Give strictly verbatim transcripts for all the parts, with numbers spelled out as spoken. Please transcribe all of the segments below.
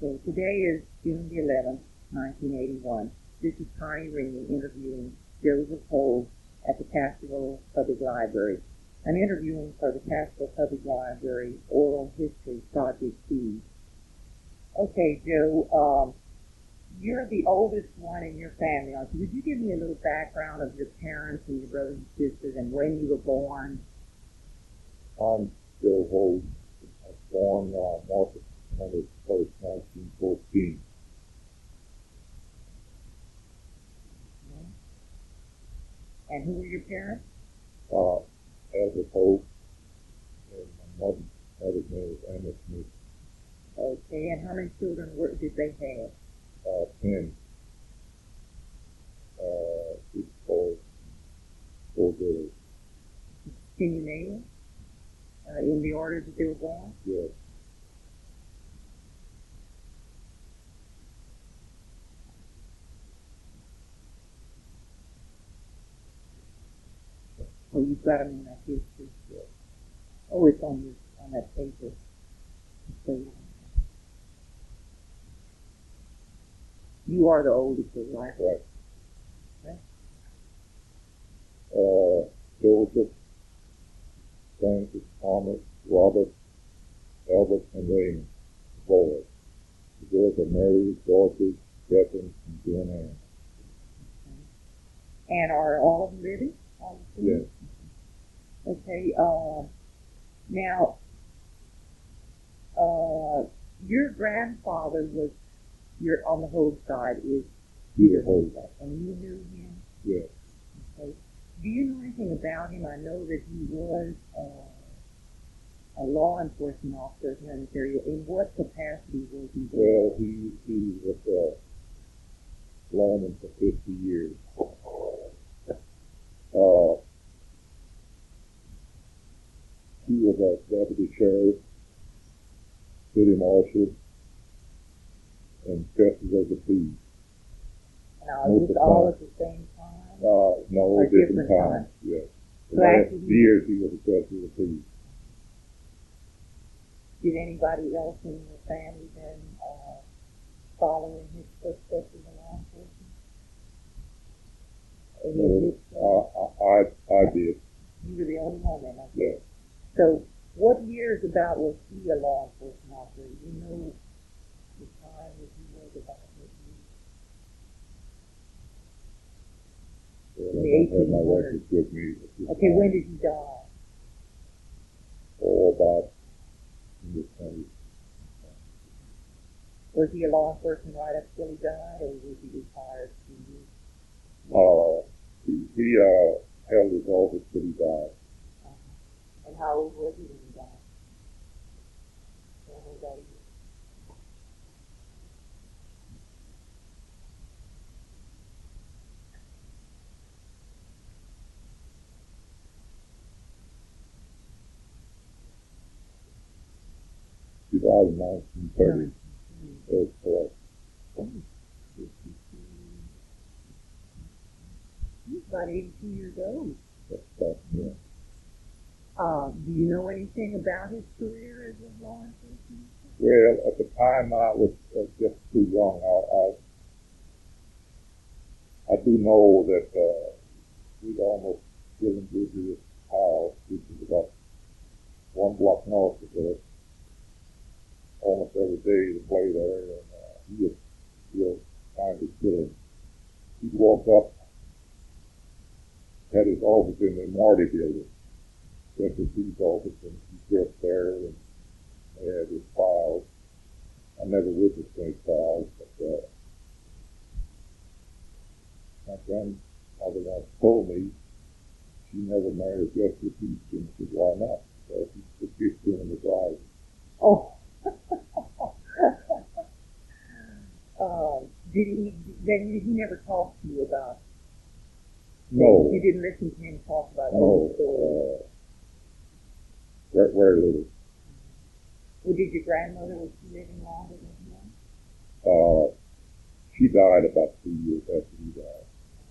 Okay, today is June the eleventh, nineteen eighty-one. This is Connie Ringy interviewing Joseph Holt at the Castroville Public Library. I'm interviewing for the Castroville Public Library Oral History Project Seed. Okay, Joe, um, you're the oldest one in your family. So would you give me a little background of your parents and your brothers and sisters and when you were born? I'm Joe Holt. I was born uh, March twenty-first, nineteen fourteen. And who were your parents? Uh, Albert Holt, and my mother, mother's name was Anna Smith. Okay, and how many children were, did they have? Uh, ten. Uh, six boys, four girls. Can you name them? Uh, in the order that they were born? Yes. Oh, you've got them in that history. Yes. Oh, it's on your on that paper. So, you are the oldest, right? Right. Okay. Uh, Joseph, Francis, Thomas, Robert, Albert, and Raymond, boys. The girls are Mary, Dorothy, Catherine, and Joanne. And are all of them living? All of them? Yes. Okay. Uh, now, uh, your grandfather was your on the Holt side is Peter Holt. and you knew him. Yes. Okay. Do you know anything about him? I know that he was uh, a law enforcement officer here in this area. In what capacity was he there? Well, he he was uh, lawman for fifty years. Uh, he was a deputy sheriff, city marshal, and justice of the peace. Now, Most is this of the all time. at the same time? Uh, no, Or different different times. times? Yes. The So last actually- years he was a justice of the peace. Did anybody else in your family then uh, follow in his footsteps in the law enforcement? Any of No, his, uh, I, I I did. you were the only one then, I guess. Yes. So, what years about was he a law enforcement officer? Do you know the time that he was about what years? Well, The I don't have my eighteen hundreds. records with me. at this Okay, time. when did he die? Oh, about in the twenties. Was he a law enforcement right up till he died, or was he retired? Uh, he, he uh, held his office till he died. Uh-huh. And how old was he when he died? How old was he? He died in nineteen thirty. That's correct. He's about eighty-two years old. That's correct, yeah. Uh, do you know anything about his career as a law enforcement? Well, at the time I was uh, just too young. I, I, I do know that uh, we'd almost given to his house, which is about one block north of us, almost every day to play there, and uh, he was real kind of killing. He'd walk up, had his office in the Marty building, that's the chief's office, and he'd go up there and had his files. I never witnessed any files, but uh, my grandmother once told me she never married just the peace, and I said, why not? Well, he was just doing his life. Oh. uh, did he? Then he never talked to you about? No. You didn't listen to him talk about No. old stories. Uh, very, very little. Well, did your grandmother, was she living longer than him? Uh, she died about two years after he died.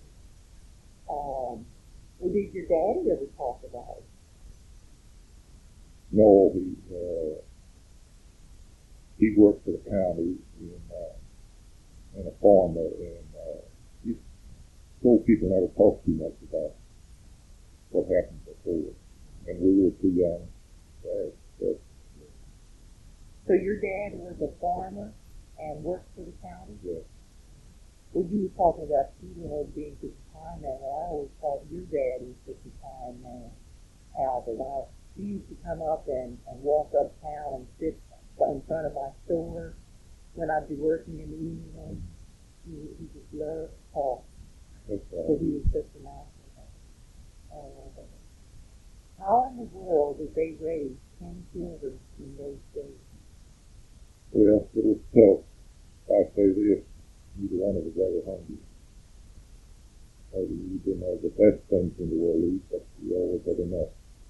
Um, well, did your daddy ever talk about it? No, he, uh, he worked for the county in, uh, in a farmer, and uh, he told people never talk too much about what happened before, and we were too young. Uh, but, So your dad was a farmer and worked for the county? yeah. Well, you were talking about Stevenage being such a kind man. Well, I always thought your dad was such a kind man, Albert. I, he used to come up and, and walk uptown and sit in front of my store when I'd be working in the evening. He, he just loved to talk. That's right. Because he was such a nice man. Uh, how in the world did they raise ten children in those days? Well, it was tough. I say this, neither one of us ever hungry. Maybe we didn't have the best things in the world, but we always had enough.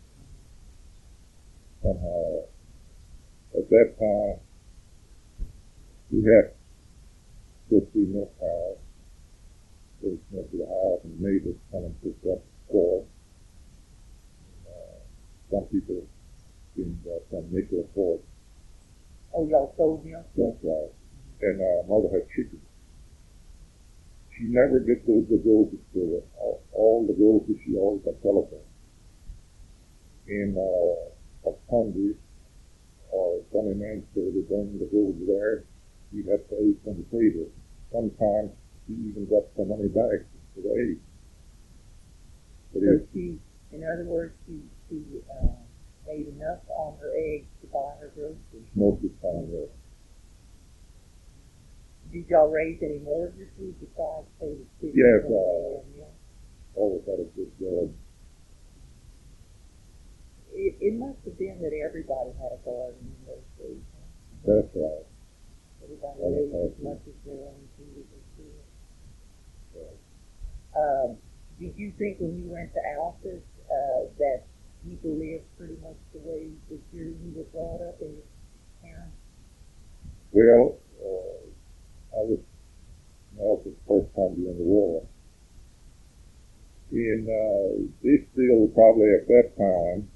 Somehow, at that time, we had fifteen milk cows. They went to the house and neighbors come and picked up the score. Uh, some people in uh, some nickel for it. Oh, y'all sold milk? That's right. And uh, mother had chickens. She never did go to the grocery store. All, all the groceries, she always had telephone. And uh, I was hungry, or some man store to bring the groceries there. He had to eat from the table. Sometimes he even got some money back for the aid. But So it, she, in other words, she, she uh, made enough on her eggs to buy her groceries. most of the time, yeah. Did y'all raise any more of your food besides, say, the chickens Yes, and uh, and milk? Always had a good garden. It, it must have been that everybody had a garden in those days. Huh? That's right. Everybody Oh, raised as that's much as their own food as they could. Um, did you think when you went to Alpha uh, that people lived pretty much the way that you were brought up in your parents? Well, uh, I was, that was the first time during the war. And uh, they still probably at that time,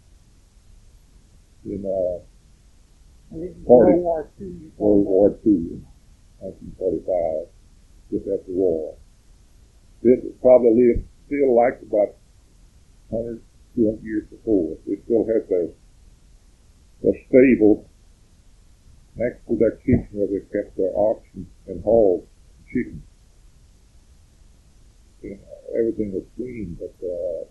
in uh, And this is Party. World War Two. You're talking World about. War Two, nineteen forty-five, just after the war. They probably lived still like about one hundred, two hundred years before. They still have their, their stable next to their kitchen where they kept their oxen and hogs and chickens. You know, everything was clean, but uh,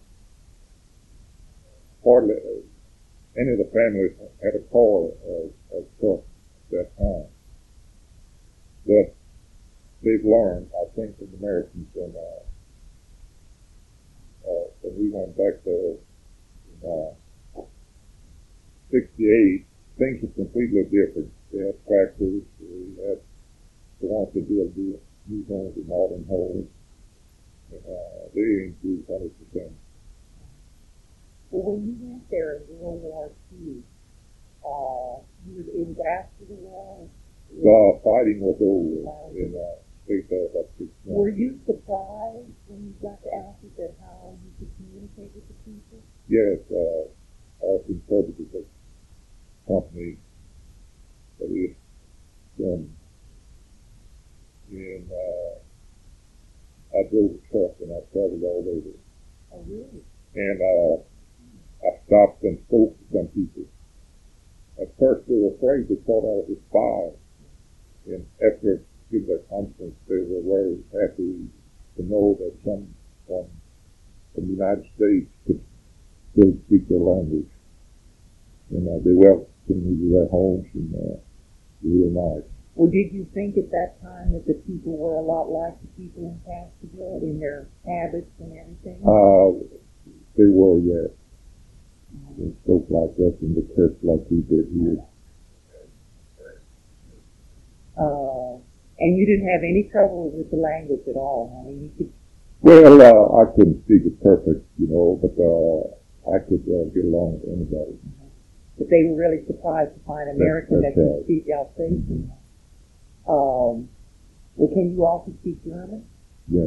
hardly uh, any of the families had a car or a truck at that time. But they've learned, I think, from the Americans, and uh, uh, when we went back there in uh, sixty-eight, things were completely different. They had tractors, we had the ones that build new homes and modern homes. Uh, they increased one hundred percent. Well, when you went there in World War Two, uh, you were, it was after the war. The fighting was over, and uh, they said about six Were months. you surprised when you got to Alpha at how you could communicate with the people? Yes, uh, I was interpreted the company that is done. And uh, I drove a truck and I traveled all over. Oh, really? And uh, I stopped and spoke to some people. At first they were afraid, they thought I was a spy. And after giving their conference, they were very happy to know that someone from the United States could still speak their language. And uh, they welcomed me to their homes, and uh, it was really nice. Well, did you think at that time that the people were a lot like the people in Castlewood in their habits and everything? Uh, they were, yes. They spoke like us and they cursed like we did here. Uh, and you didn't have any trouble with the language at all. I mean, you could. Well, uh, I couldn't speak it perfect, you know, but uh, I could uh, get along with anybody. But they were really surprised to find an American That's that could right. speak Alsatian. Um, well, can you also speak German? Yes.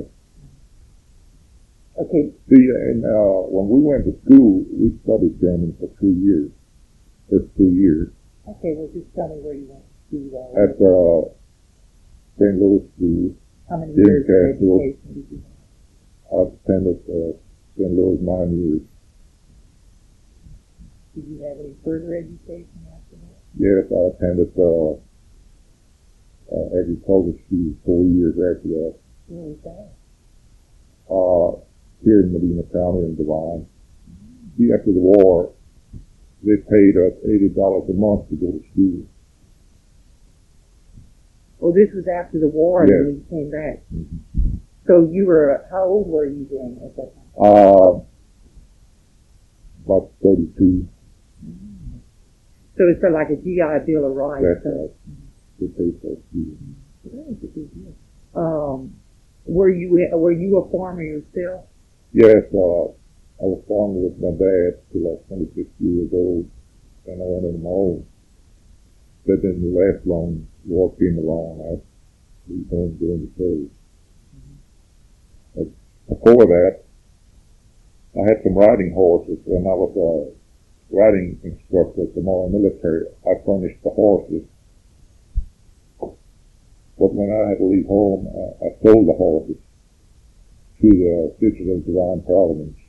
Okay. See, and uh, when we went to school, we studied German for two years. First two years. Okay. Well, just tell me where you went to school? At uh, Saint Louis School. How many in years of Castro. education did you have? I attended uh, Saint Louis nine years. Did you have any further education after that? Yes, I attended uh, uh, agriculture school four years after that. Where was that? Uh, here in Medina County in Devine. See, after the war, they paid us eighty dollars a month to go to school. Oh, this was after the war, and Yes. then you came back. Mm-hmm. So you were, how old were you then at that time? Uh, about thirty-two. So it's sort of like a G I Bill of Rights. That's so. right. They paid for school. That was a big deal. Um, were you were you a farmer yourself? Yes, uh, I was farming with my dad till I was twenty-six years old, and I went on my own. That didn't last long. War came along. I was home during the service. But before that, I had some riding horses when I was a riding instructor at the Moro military. I furnished the horses. But when I had to leave home, I, I sold the horses to the Sisters of Divine Providence.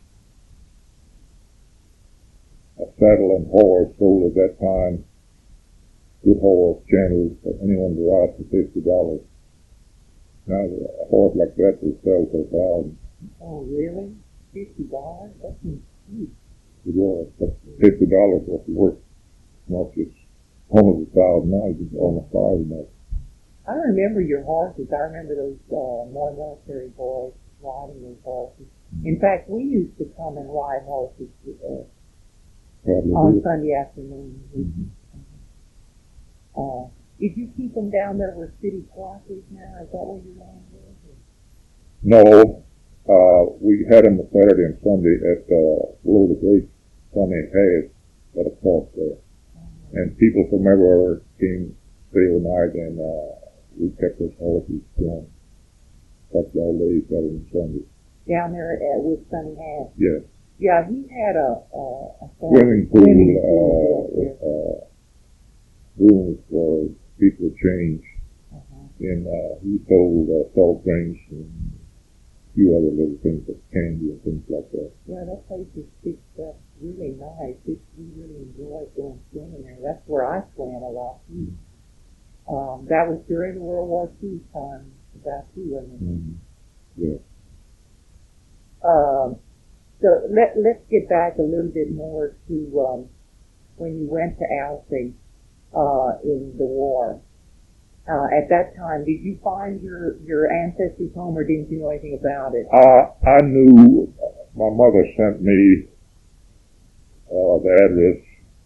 A saddle and horse sold at that time, good horse, channels, for anyone to ride for fifty dollars. Now a horse like that will sell for a thousand. Oh, really? Fifty dollars? That's huge. It was, but fifty dollars was worth as much as almost a thousand now. It's almost five enough. I remember your horses. I remember those uh, more military boys riding those horses. In fact, we used to come and ride horses uh, on Probably Sunday afternoons. mm-hmm. Uh, did you keep them down there with city classes now? Is that where you're going with? No, uh, we had them Saturday and Sunday at uh, below the great Sunday Pass at a park there. And people from everywhere came stay overnight, and uh, we kept those horses going. Like all day, Saturday and Sunday. Down there at, with Sunny Hass. Yes. Yeah, he had a, a, a Swimming pool, swimming uh, pool with, uh, rooms for people to change. uh-huh. And uh, he sold uh, salt drinks and a few other little things like candy and things like that. Yeah, that place is fixed up really nice. It, we really enjoyed going swimming there. That's where I swam a lot too. Um, that was during World War Two time, about two, wasn't it? Mm-hmm. Yeah. Um, so let, let's get back a little bit more to um, when you went to Alsea uh, in the war. Uh, at that time, did you find your, your ancestors' home, or didn't you know anything about it? I, I knew my mother sent me uh, the address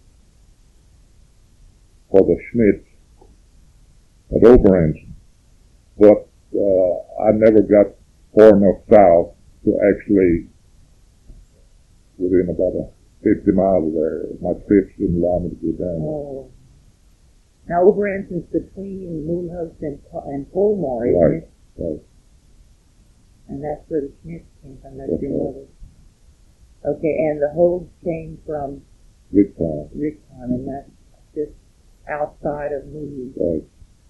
for the Schmitz at Oberensen, but uh, I never got far enough south to actually within about a fifty miles of there. My trips didn't allow me to go down there. Oh. Now, Oberensen's between Mulhouse and, and Fulmore, isn't Right, it? right. And that's where the Schmitz came from. That's That's your right. mother. Okay, and the Holds came from Big time. Ricktown, and that's just outside of Mulhouse. Right.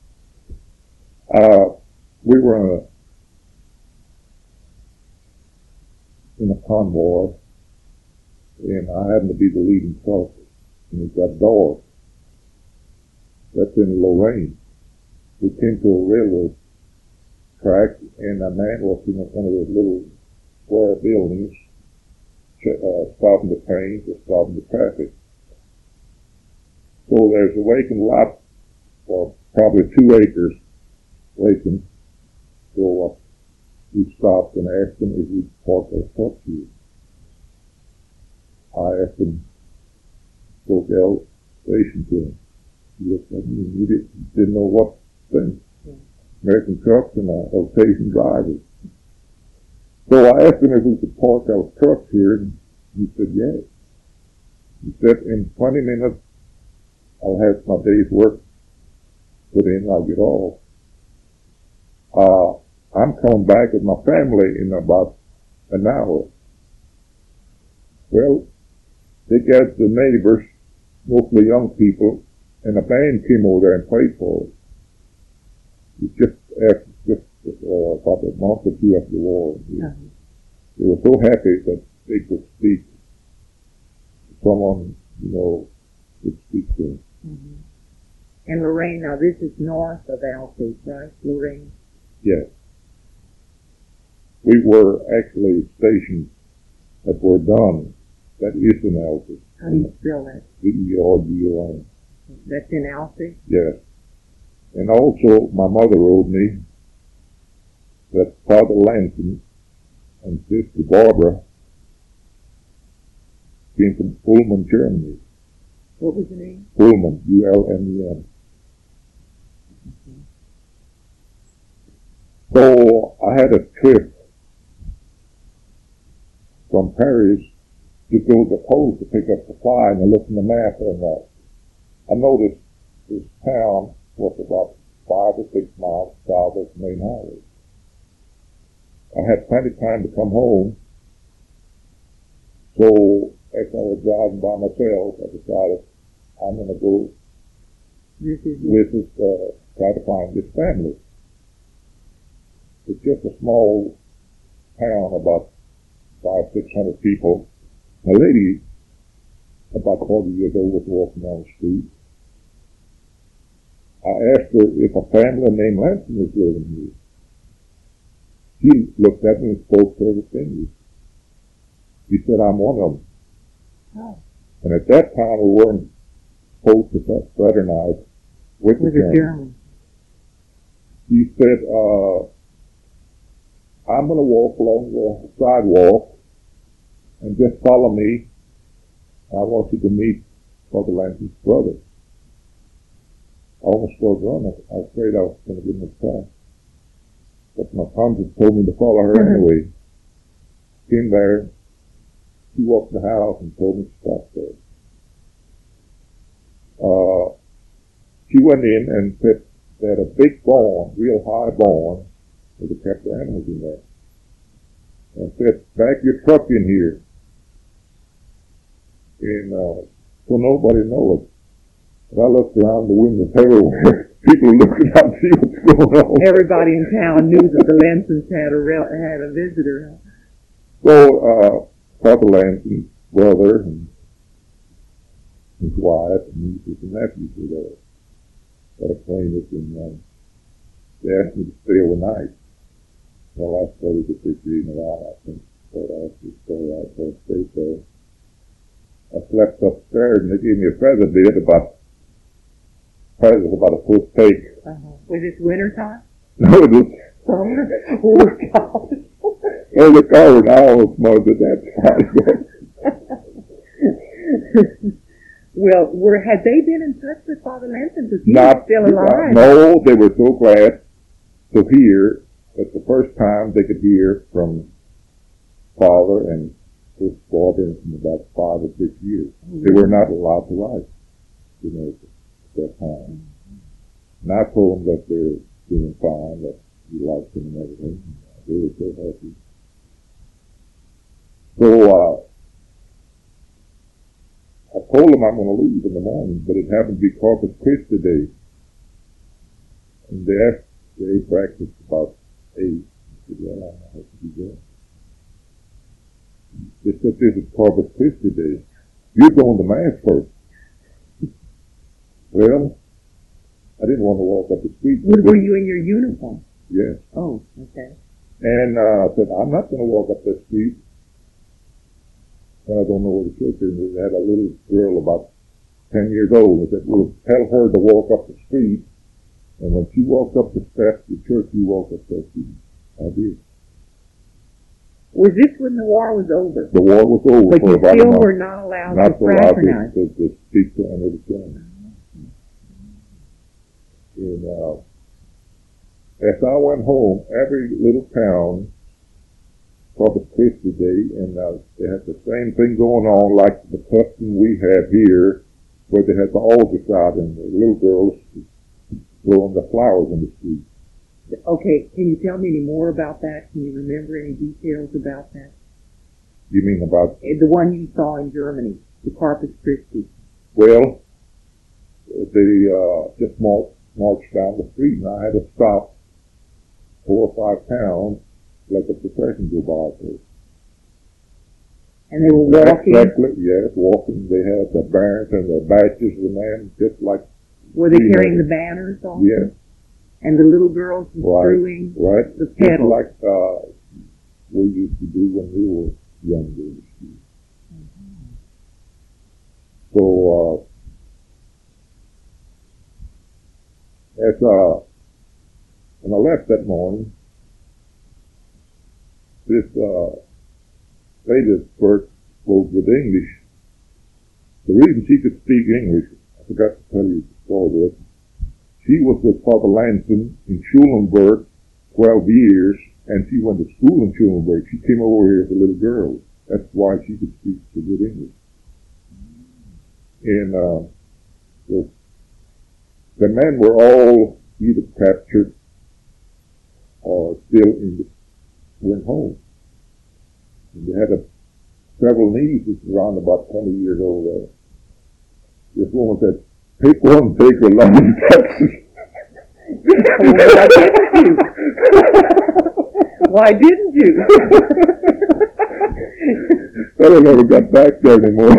Uh, we were in a, in a convoy, and I happened to be the leading sergeant, and we got doors. That's in Lorraine. We came to a railroad track, and a man was in one of those little square buildings, uh, stopping the trains or stopping the traffic. So there's a vacant lot for probably two acres vacant. So uh, we stopped and asked him if we'd park our truck here. I asked him, spoke elevation to him. He looked at me and he didn't, didn't know what thing. Yeah. American trucks and uh, elevation drivers. So I asked him if we could park our truck here, and he said yes. He said in twenty minutes I'll have my day's work put in, I'll get off. Uh, I'm coming back with my family in about an hour. Well, they got the neighbors, mostly young people, and a band came over there and played for us. It just after, just uh, about a month or two after the war. They, Uh-huh. they were so happy that they could speak to someone, you know, could speak to them. Mm-hmm. And Lorraine, now this is north of Alpha, right, Lorraine? Yes. We were actually stationed at Verdun, that is in Alpha. How do you spell that? V E R D O N. That's in Alpha? Yes. And also, my mother wrote me that Father Lanson and Sister Barbara came from Ulm, Germany. What was the name? Ulm, U L M E N. So I had a trip from Paris to go to the post to pick up supply, and I looked in the map, and uh, I noticed this town was about five or six miles south of the main highway. I had plenty of time to come home, so as I was driving by myself, I decided I'm going to go This is visit, uh, try to find this family. It's just a small town, about five, six hundred people. A lady, about forty years old, was walking down the street. I asked her if a family named Lanson was living here. She looked at me and spoke to her with fingers. She said, I'm one of them. oh, And at that time, we weren't supposed to fraternize with the with a Germans. German. She said, uh, I'm going to walk along the sidewalk and just follow me. I want you to meet Father Lanson's brother. I almost started running. I was afraid I was going to get in his path. But my conscience told me to follow her anyway. Came there. She walked in the house and told me to stop there. Uh, she went in and said they had a big barn, real high barn, where they kept the animals in there. And said, back your truck in here. And uh, so nobody knows. But I looked around the windows everywhere. People are looking out to see what's going on. Everybody in town knew that the Lansons had a rel- had a visitor. So, uh, Father Lanson's brother and his wife and nieces and nephews were there. Got acquainted, and uh, they asked me to stay overnight. Well, I started to appreciate a lot, I think. But I asked me to stay out, so I stayed there. I slept upstairs, and they gave me a feather bed, about, probably was about a foot thick. Uh-huh. Was it winter time? No, it was, Summer? Oh, God. well, the car was almost smothered at that time. Well, were had they been in touch with Father Lanson? Because he Not, was still alive. no, they were so glad to hear that the first time they could hear from Father and his father in about five or six years. Mm-hmm. They were not allowed to write, you know, at that time. Mm-hmm. And I told them that they're doing fine, that he likes them and everything. They were so happy. So, uh, I told them I'm going to leave in the morning, but it happened to be Corpus Christi Day. And they asked, they practiced about eight. I said, well, I have to be there. They said, this is Corpus Christi Day. You're going to Mass first. Well, I didn't want to walk up the street. Were, were you in your uniform? Yes. Oh, okay. And uh, I said, I'm not going to walk up that street. And I don't know where the church is. They had a little girl about ten years old. I said, well, tell her to walk up the street. And when she walked up the steps, the church, you walk up that street. I did. Was this when the war was over? The war was over. But for you about still a month. were not allowed Not to allowed fraternize. to, to, to speak to any of the church. And uh, as I went home, every little town, Corpus Christi Day, and uh, they had the same thing going on like the custom we have here, where they had the altars out and the little girls blowing the flowers in the street. Okay, can you tell me any more about that? Can you remember any details about that? You mean about? The one you saw in Germany, the Corpus Christi. Well, they uh, just marched, marched down the street, and I had to stop four or five towns, let the procession go by. So. And they were walking? Exactly, yes, walking. They had the banners and the badges and them, just like... Were they carrying the banners also? Yes. And the little girls were right, strewing right. the petals? Just like uh, we used to do when we were younger. Mm-hmm. So, uh, as, uh, when I left that morning, this, uh, lady first spoke with English. The reason she could speak English, I forgot to tell you the story of it. She was with Father Lanson in Schulenburg twelve years, and she went to school in Schulenburg. She came over here as a little girl. That's why she could speak so good English. And uh, the, the men were all either captured or still in the, went home. And they had a, several nieces around about twenty years old. Uh, this woman said, "Take one, take her life in Texas." Why didn't you? I don't never got back there anymore.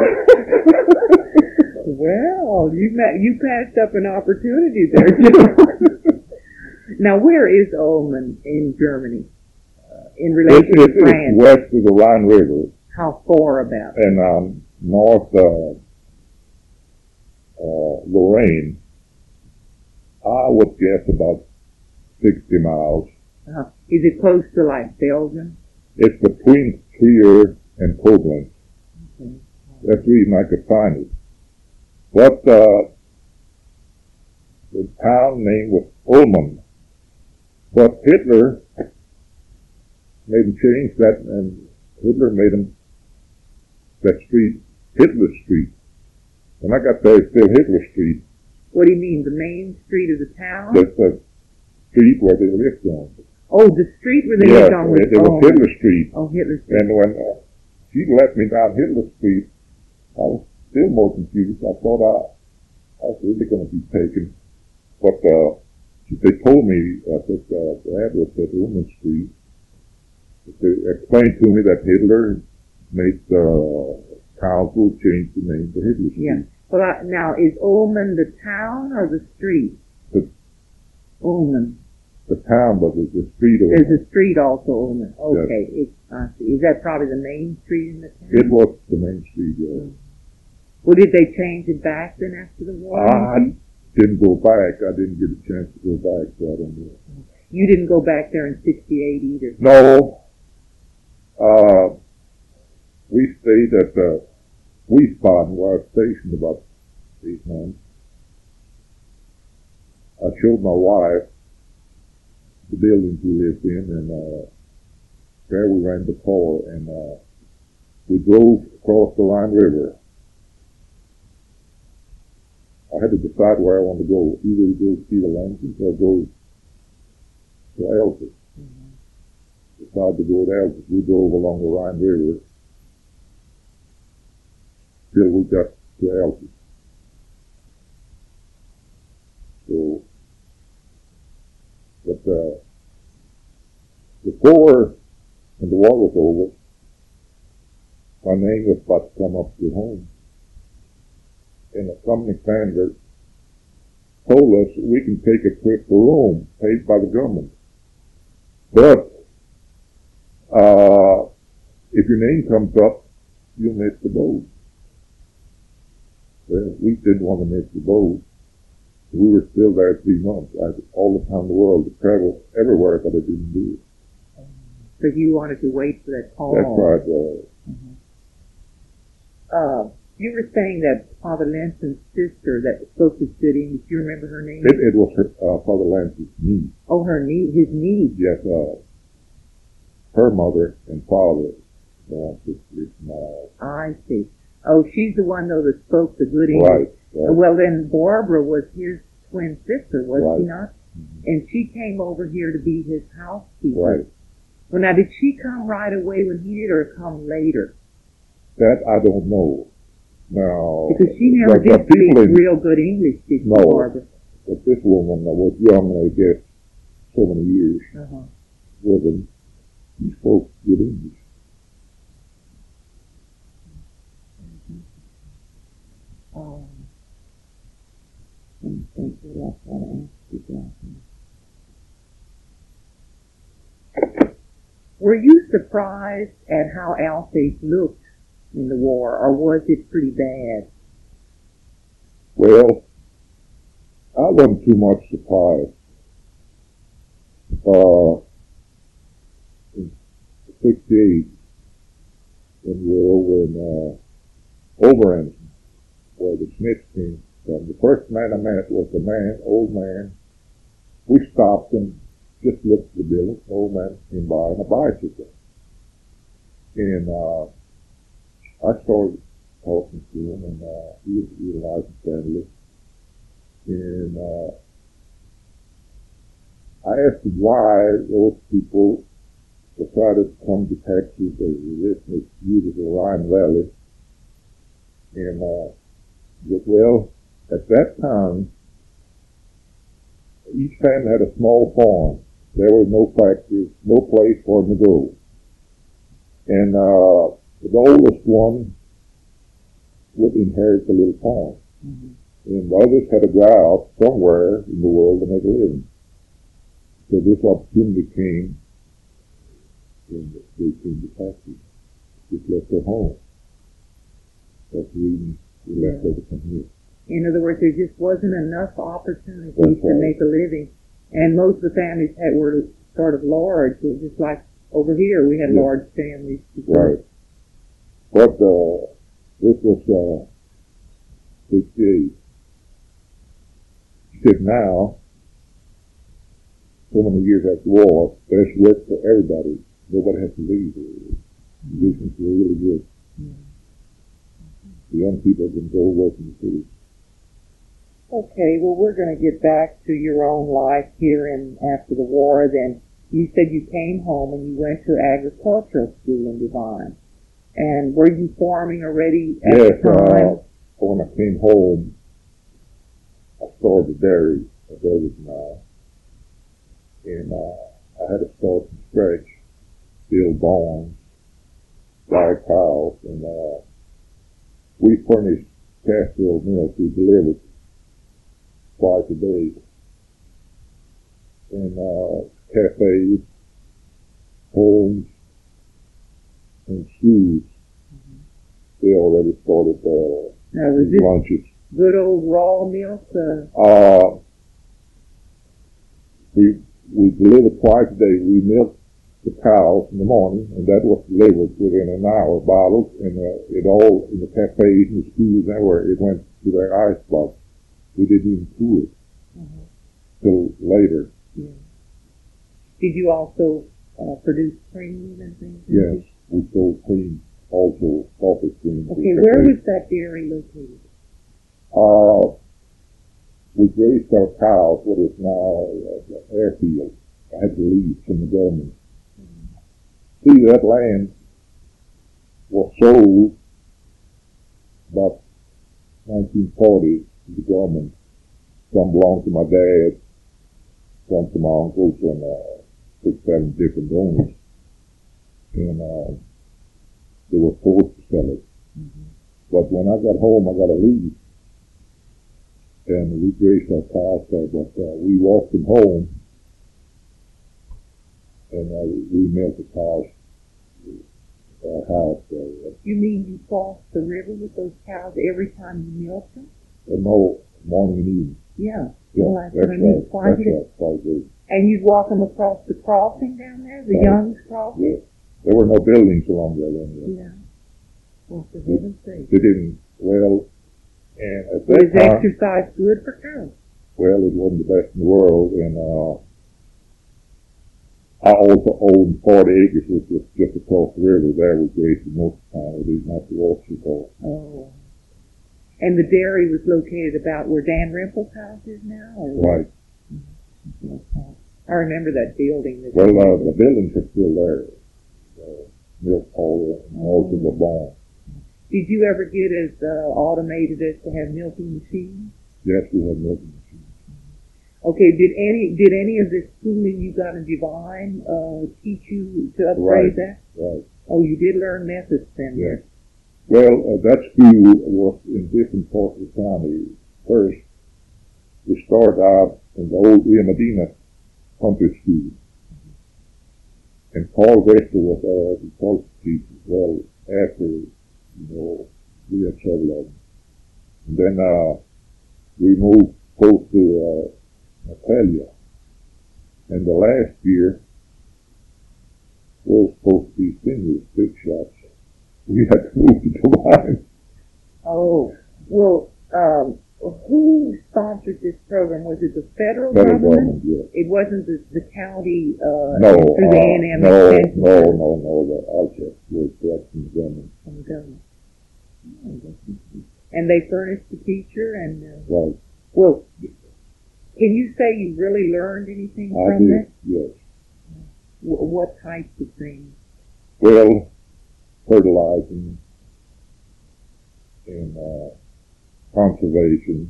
Well, you ma- you passed up an opportunity there, too. Now, where is Ulm in Germany? In relation it's, to France? It's west of the Rhine River. How far about? And um, north uh, uh, Lorraine, I would guess about sixty miles. Uh, is it close to like Belgium? It's between Trier and Koblenz. Okay. That's the reason I could find it. But uh, the town name was Ulm. But Hitler made him change that, and Hitler made him that street Hitler Street. When I got there, it's still Hitler Street. What do you mean, the main street of the town? That's the street where they lived on. Oh, the street where they yes, lived on was it, it was Hitler Street. Oh, Hitler Street. And when uh, she let me down Hitler Street, I was still more confused. I thought I, I was really going to be taken. But uh, they told me, I said, uh, the address at Ulm Street. They explained to me that Hitler made the council change the name to Hitler Street. Yeah. But I, now, is Ulm the town or the street? The, Ulm. The town, but there's a street over. There's a street also Ulm. Okay. Yes. It, I see. Is that probably the main street in the town? It was the main street, yes. Mm. Well, did they change it back then after the war? I didn't go back. I didn't get a chance to go back, so I don't know. You didn't go back there in sixty-eight either? No. Uh, we stayed at the Wiesbaden, where I was stationed about eight months. I showed my wife the buildings we lived in, and uh, there we rented a car, and uh, we drove across the Rhine River. I had to decide where I wanted to go, either to go see the Lansings or go to Elzas. Mm-hmm. Decided to go to Elzas. We drove along the Rhine River till we got to Elzas. So, but uh, before, when the war was over, my name was about to come up to home. And the company commander told us we can take a trip to Rome, paid by the government. But uh, if your name comes up, you'll miss the boat. Well, we didn't want to miss the boat. We were still there three months. I had all the time in the world to travel everywhere, but I didn't do it. So you wanted to wait for that call? That's right. Uh, mm-hmm. uh, you were saying that Father Lanson's sister that spoke to good English, do you remember her name? It, it was her, uh, Father Lanson's niece. Oh, her niece, his niece. Yes, uh, her mother and father. Uh, now. I see. Oh, she's the one, though, that spoke the good English. Right. right. Well, then Barbara was his twin sister, was right. she not? Mm-hmm. And she came over here to be his housekeeper. Right. Well, now, did she come right away when he did, or come later? That I don't know. Now, Because she never the, the did speak people in, real good English, did she, No. Barbara? but this woman was young, I guess, so many years Uh-huh. with him. He spoke good English. Um, let me think what else I want to ask you guys. Were you surprised at how Alsace looked in the war, or was it pretty bad? Well, I wasn't too much surprised. Uh, in sixty-eight, when we were over in uh, Overhampton, where the Smiths came from, the first man I met was a man, old man. We stopped and just looked at the building. The old man came by on a bicycle. And uh, I started talking to him, and uh, he was utilizing family. And uh, I asked him why those people decided to come to Texas as this this beautiful Rhine Valley. And uh, he said, well, at that time, each family had a small farm. There was no factory, no place for them to go. And uh, the oldest one would inherit the little farm. Mm-hmm. And the others had to go out somewhere in the world to make a living. So this opportunity came, and they came to Texas. Just left their home. That's the reason we left over from here. In other words, there just wasn't enough opportunities That's to right. make a living. And most of the families had were sort of large. It was just like over here, we had Yeah. large families. Right. But uh, this was uh, sixty-eight. He said now, so many years after the war, there's work for everybody. Nobody has to leave. Conditions were really good. Yeah. The young people can go work in the city. Okay, well, we're going to get back to your own life here and after the war. Then you said you came home and you went to agricultural school in Devine. And were you farming already at Yes, the time? uh, when I came home, I started a dairy, a brothers now. And uh, I had to start from scratch, build barns, buy cows, and uh, we furnished Castile milk. We delivered twice a day. And uh, cafes, homes, and schools. Mm-hmm. They already started uh, Now, was this lunches. good old raw milk? Uh, Uh, we we delivered twice a day. We milked the cows in the morning, and that was delivered within an hour. Bottles, and uh, it all in the cafes and the schools everywhere. It went to their ice box. We didn't even cool it uh-huh. till later. Yeah. Did you also uh, produce cream and things? Yes, we sold cream, also coffee cream. Okay, where was that dairy located? Uh, we grazed our cows, what is now uh, the airfield. I had to leave from the government. Mm-hmm. See, that land was sold about nineteen forty to the government. Some belonged to my dad, some to my uncles, and uh, six, seven different owners. And uh, they were forced to sell it. Mm-hmm. But when I got home, I got to leave. And we grazed our cows there, but uh, we walked them home, and uh, we milked the cows at our house. Uh, You mean you crossed the river with those cows every time you milked them? and no, morning and evening. Yeah. Yeah, Well, that's that's what I mean. right. Why That's did it- right. Twice a day. And you'd walk them across the crossing down there, the Right. Young's crossing? Yeah. There were no buildings along there then. Yeah. Well, for heaven's sake. They didn't, well, and at Was that time, exercise good for cows? well, it wasn't the best in the world, and uh, I also owned forty acres, which was just across the river. There we grazed most of the time. We didn't have to walk too far. Oh. And the dairy was located about where Dan Rimple's house is now? Or Right. Mm-hmm. I remember that building. That Well, uh, the buildings are still there. Uh, milk hall and also the barn. Did you ever get as uh, automated as to have milking machines? Yes, we had milking machines. Okay, did any did any of this schooling you got in Divine uh, teach you to upgrade Right. that? Right. Oh, you did learn methods then. Yes. Well, uh, that school was in different parts of the county. First, we started out in the old Rio Medina country school. And Paul Vester was there as a college teacher as well after, you know, we had several of them. And then uh, we moved close to uh, Natalia. And the last year, we were supposed to be seniors, big shots. We had to move to Divine. Oh, well, um, who sponsored this program? Was it the federal, Federal government? government, yes. It wasn't the, the county uh, No, through the uh, A and M no, extension no, no, no, the Alchep was direct from the government. from the government. Oh, that's interesting. And they furnished the teacher and, uh, Right. well, can you say you really learned anything I from did, that? yes. W- what types of things? Well, fertilizing and uh, conservation,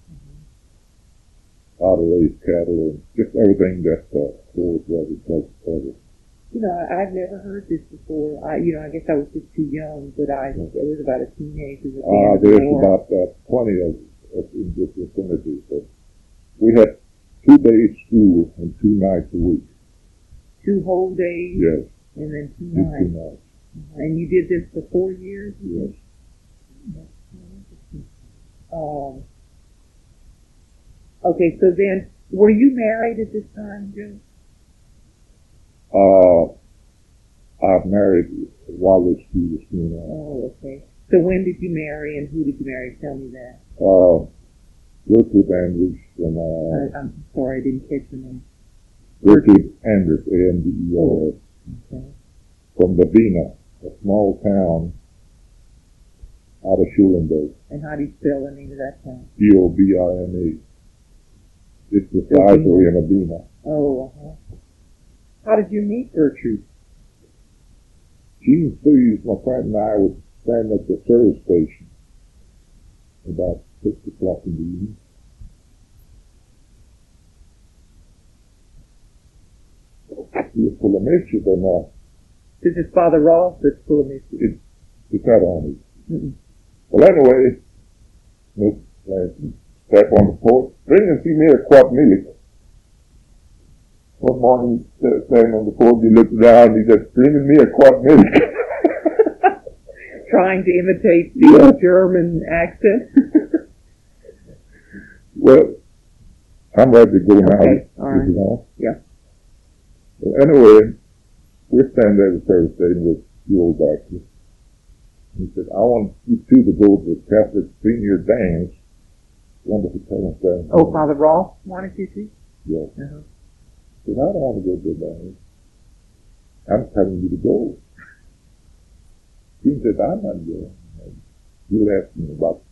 how to raise cattle, and just everything that uh, Forest Brothers does cover. You know, I, I've never heard this before. I, you know, I guess I was just too young, but I, I was about a teenager at the Uh, end of the there's war. about uh, twenty of us in this vicinity. So we had two days school and two nights a week. Two whole days Yes, and then two just two nights. nights. And you did this for four years? Yes. Um, okay, so then, were you married at this time, Joe? Uh, I've married while this school was going on. Oh, okay. So when did you marry and who did you marry? Tell me that. Uh, Gertrude Andrews and uh, I, I'm sorry, I didn't catch your name. Gertrude Andrews, A N D E R S, Okay. from Davina, a small town out of Schulenburg, And how do you spell the name of that town? D O B I N A. It's the size of Davina. Medina. Oh, uh-huh. How did you meet Gertrude? Gene Sees, my friend and I would stand at the service station about six o'clock in the evening. He was full of mischief, and uh, This is Father Ross that's full of mischief. it, it's that on it. Mm-mm. Well, anyway, Miss Lansing step on the porch, bring and see me a quart milk. One morning, uh, standing on the porch, he looked around, he said, bringing me a quart milk. Trying to imitate the Yeah. German accent. Well, I'm ready to go now. Okay, all right. You know? Yeah. Well, anyway, we're standing there at the service station with the old doctor. He said, I want you two to go to the Catholic senior dance. Wonderful parents dance. Oh, Father Ross wanted you to? Yes. Uh-huh. I said, I don't want to go to the dance. I'm telling you to go. He said, I'm not going. He left me about